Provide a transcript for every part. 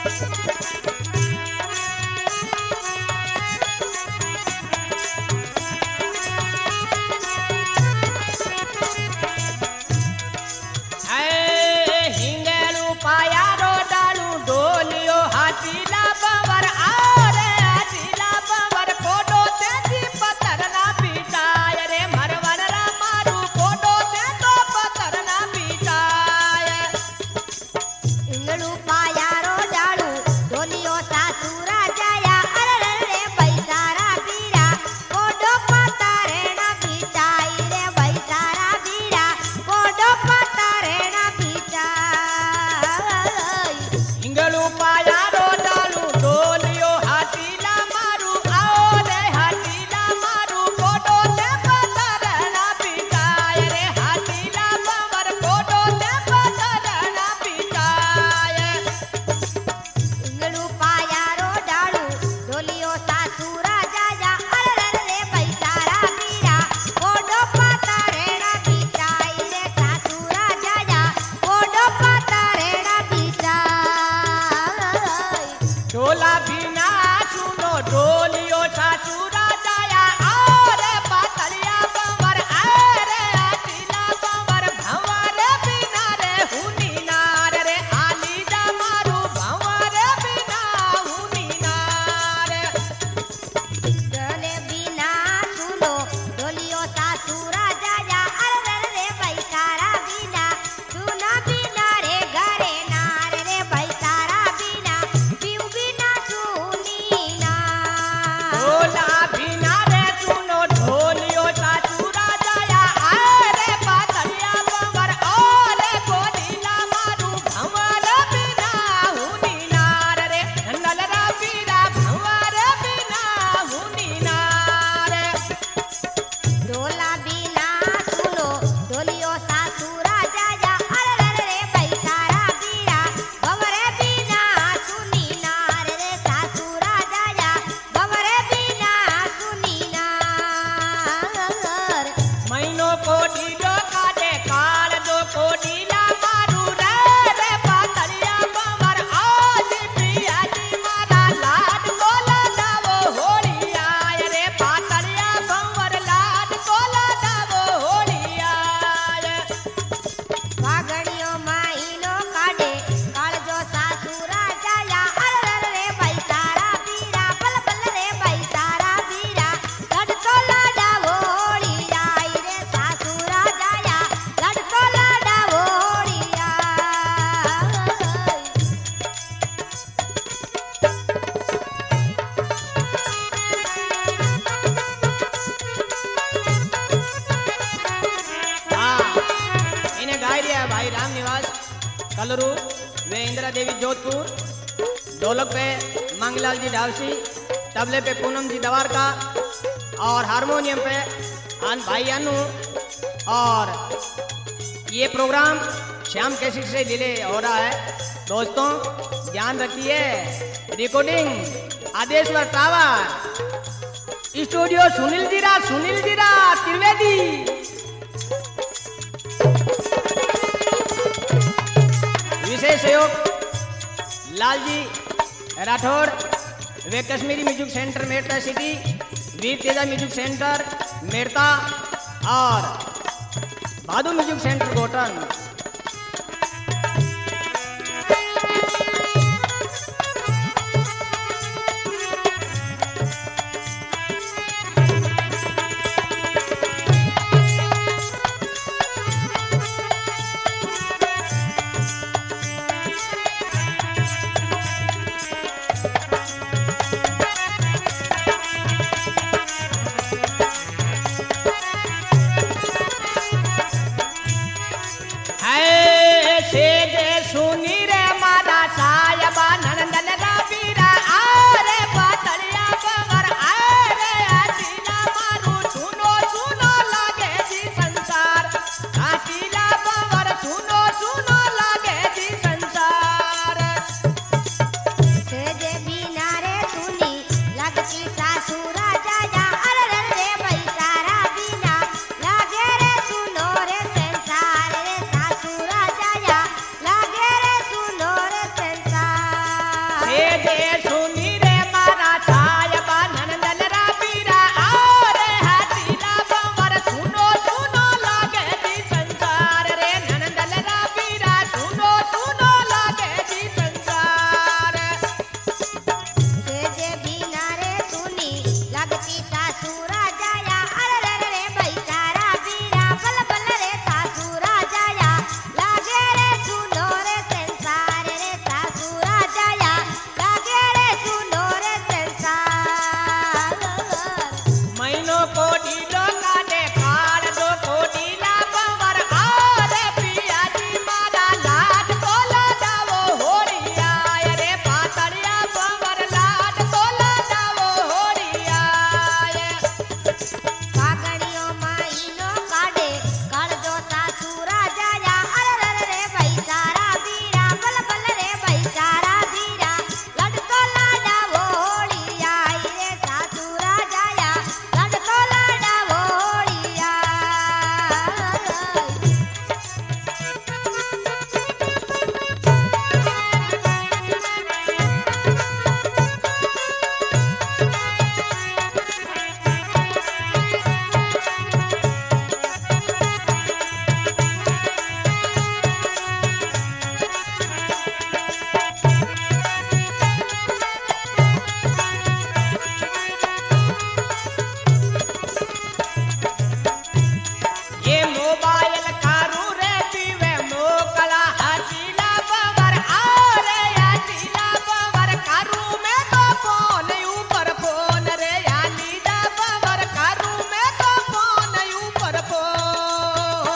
कलरू वे इंदिरा देवी जोधपुर, ढोलक पे मंगलाल जी ढावसी, तबले पे पूनम जी दवारका और हारमोनियम पे भाई अनु। और ये प्रोग्राम श्याम कैसेट से डिले हो रहा है। दोस्तों ध्यान रखिए, recording Adeshwar tower, studio Sunil Jeera Trivedi. विशेष सहयोग लालजी राठौड़ वे Kashmiri music centre Merta city, Veer Teja music centre Merta और भादु म्यूजिक सेंटर गोटन। जे सुनी रे मारा छाया नंदन रा पीरा और हाथीला बंवर सुनो सुनो लागे जी संसार रे नंदन रा पीरा सुनो सुनो लागे जी संसार से जे बिना रे सुनी लगती सासुरा जाया अरे रे बैसारा बीरा बल बल रे सासुरा जाया लागे रे सुनो रे संसार रे सासुरा जाया लागे रे सुनो रे संसार महीनों को ढीलो काटे काल दो को ढीला बंवर और पिया जी मारा लाड कोला जावो होड़िया रे पातड़िया बंवर लाड कोला जावो होड़िया कागड़ियों माईनो काढे काल जो सासुरा जाया अरे रे बैसारा बीरा बल बल रे बैसारा बीरा लड़को लाडा वोड़िया रे सासुरा जाया लड़को लाडा वोड़िया ये मोबाइल कारू रे पीवे मोकला हाथीला बंवर और हाथीला बंवर कारू में तो फोन ऊपर फोन रे हाथीला बंवर कारू में तो फोन ऊपर फोन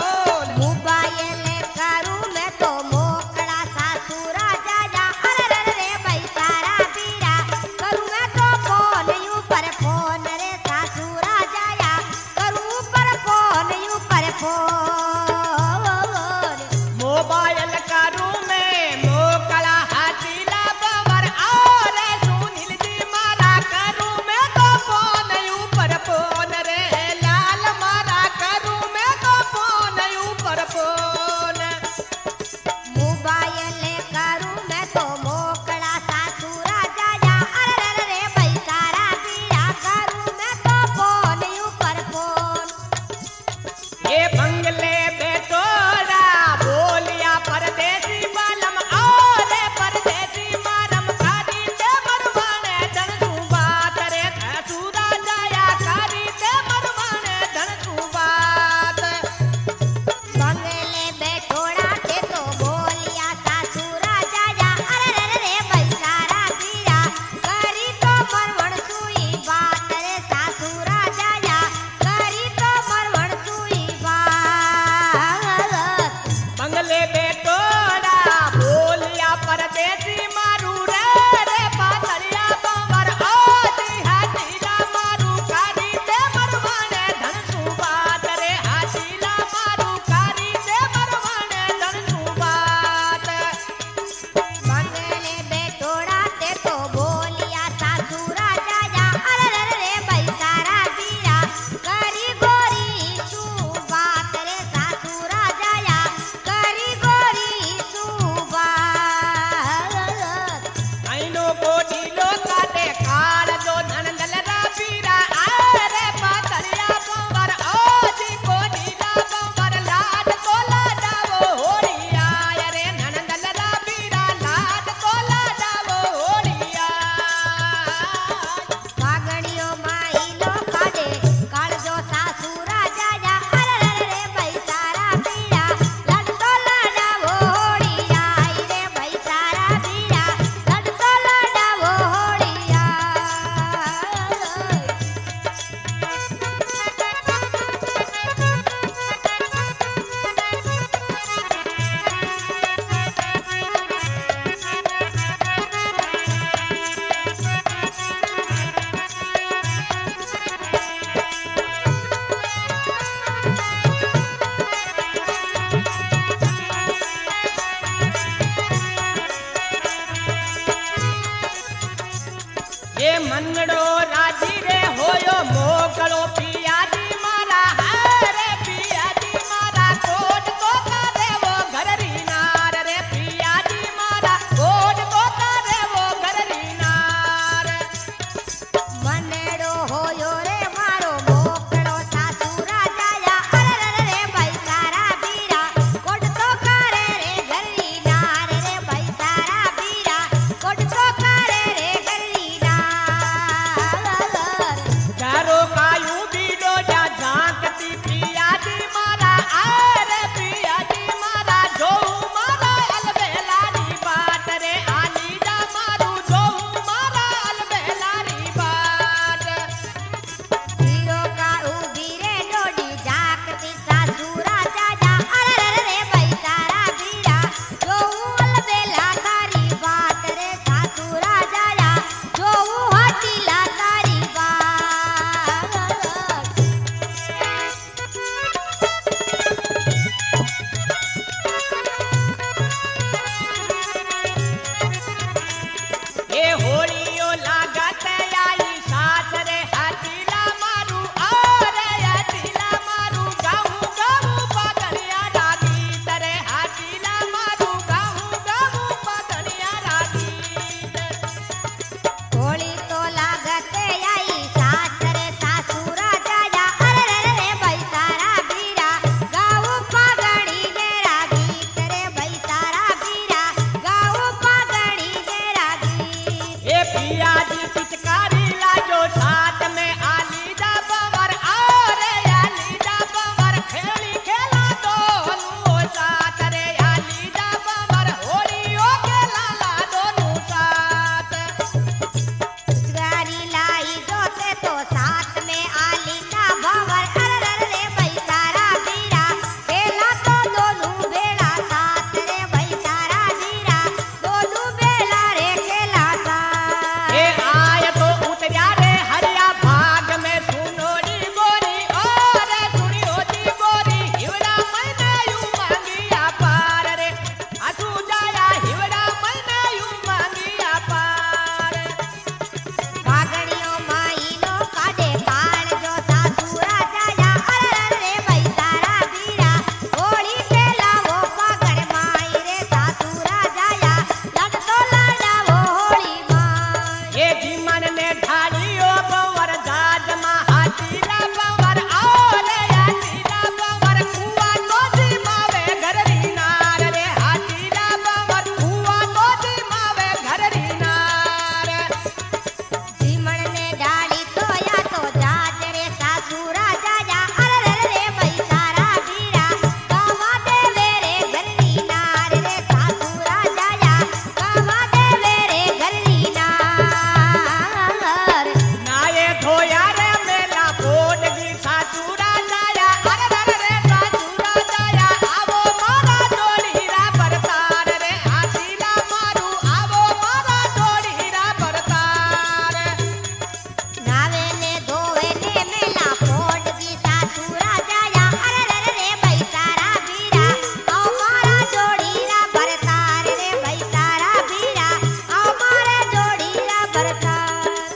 मोबाइल करू मैं तो मोकड़ा सासुरा जाया अरे रे बैसारा बीरा करू मैं तो फोन ऊपर फोन रे सासुरा जाया करू पर फोन ऊपर फोन मोबाइल कारू में मोकला हाथीला बंवर और सुनील जी मारा करू में तो फोन ऊपर फोन रे लाल मारा करू में तो फोन ऊपर फोन मोबाइल करू मैं तो मोकड़ा सासुरा जाया अरे रे बैसारा बीरा करू मैं तो फोन ऊपर फोन ये बंगले बेटोरा बोलिया परदेसी बालम और परदेसी मारम कारी ते मरवाने धन तू बात रे सूरा जाया कारी ते मरवाने धन तू बात बंगले बैठोड़ा ते तो बोलिया सासुरा जाया अरे रे बैसारा बीरा करी तो मरवण सुई बात रे सासुरा जाया करी तो मरवण सुई बात बंगले बेटोरा बोलिया परदेसी मारू रे पातलिया बंवर आती हाथीला मारू कारी ते मरवाने धन तू बात रे हाथीला मारू कारी ते मरवाने धन तू बात बंगले बैठोड़ा ते तो बोलिया सासुरा जाया अरे रे बैसारा बीरा करी गोरी तू बात रे सासुरा जाया करी गोरी तू बात आइनो को ढीलो काटे काल दो नंदन रा पीरा आरे पातलिया बंवर आजी को ढीला बंवर लाड कोला जावो होड़िया रे नंदन रा पीरा लाड कोला जावो होड़िया कागड़ियों माईलो काढे काल जो सासुरा जाया अरे रे बैसारा बीरा लड़को लाडा वोड़िया रे बैसारा बीरा लड़को लाडा वोड़िया ये मनड़ो राजी रे होयो मोकलो पिया जी मारा हरे पिया जी मारा कोट को का देवो घर री नार रे पिया जी मारा कोट को का देवो घर पिया जी पिचकारी लाजो साथ में आली जा बवर और आली जा बवर खेली खेला दोनों साथ रे आली जा बवर होलियो के लाला दोनों साथ पिचकारी लाई जोते तो साथ में आली ना भवर अरे रे भाई सारा बीरा खेला तो दोनों बेड़ा साथ रे भाई सारा बीरा दोनों बेड़ा रे खेला साथ ए आय तो उतरा रे हरिया भाग में सुनोरी गोरी और सुनियो जी गोरी हिवड़ा मैंने यूं मांगिया पार रे आसू जाया हिवड़ा मैंने यूं मांगिया पार कागड़ियों माईनो काडे काल जो सासुरा जाया अरे रे भाई सारा बीरा होली खेला वो कागड़ माई रे सासुरा जाया लट तो लाडा वो होली माई ये जी मन ने ढालियो बवर जाज मा हाथीला बवर और हाथीला बवर कुआ तो जी मावे घर री नार रे हाथीला बवर कुआ तो जी मावे घर री नार जीमण ने डाली तो या तो जाज रे सासुरा जाया अरे रे भाई सारा बीरा कावा देवे रे घरनी नार रे सासुरा जाया कावा देवे रे घरनी नार नाये धोया रे मेला पोटगी सासुरा जाया अरे रे सासुरा जाया आवो मारा जोड़ीरा बरतार रे हाथीला मारू आवो मारा जोड़ीरा बरतार नावे ने धोवे ने मेला पोट की सासुरा जाया अरे रे भाई सारा बीरा औ मारा जोड़ीरा भरतार रे भाई सारा बीरा औ मारे जोड़ीरा भरतार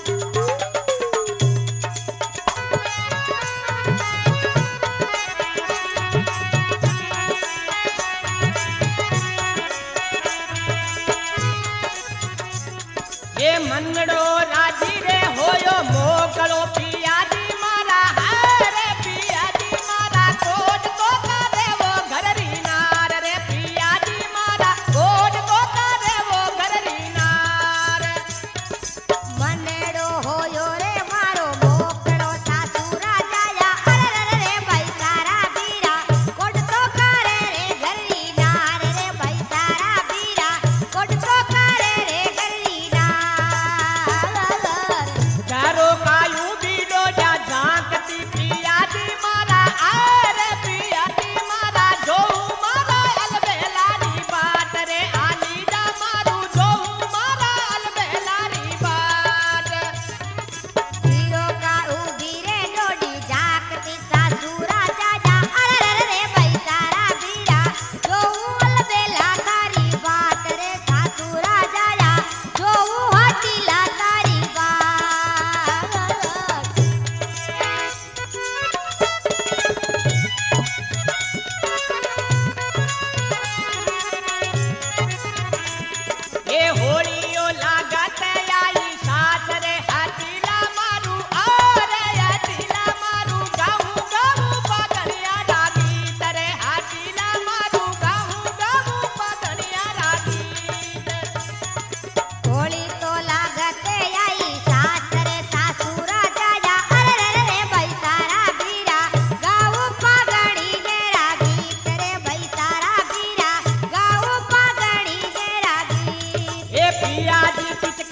ये मनड़ो राजी रे होयो मोकड़ो पिया जी मारा हरे पिया जी मारा कोट तो करे वो घर री नार रे पिया जी मारा कोट तो करे वो घर री नार मनेड़ो होयो रे मारो मोकड़ो सासुरा जाया अरे रे भाई सारा बीरा कोट तो करे रे घरनी नार रे भाई सारा बीरा कोट तो करे रे घरनी नार चारो कायू बीडो जा झांकती पिया जी मारा अरे पिया जी मारा जो मारा अलबेलारी बात रे आली जा मारू जो मारा अलबेलारी बात हीरो का उभी रे डोडी जाकती सासुरा जाया अरे रे भाई सारा बीरा जो अलबेला तारी बात रे सासुरा जाया जो हटीला तारी बात ये होलियो लागत आई सास रे हाथीला मारू और हाथीला मारू गाऊ गाऊ पगड़िया रागी तरे हाथीला मारू गाऊ गाऊ पगड़िया रागी होली तो लागते आई सास रे सासुरा जाया अरे रे भाई सारा बीरा गाऊ पागड़ी गेरा गीत रे भाई सारा बीरा गाऊ पागड़ी गेरा गीत ये पिया जी पिचकारी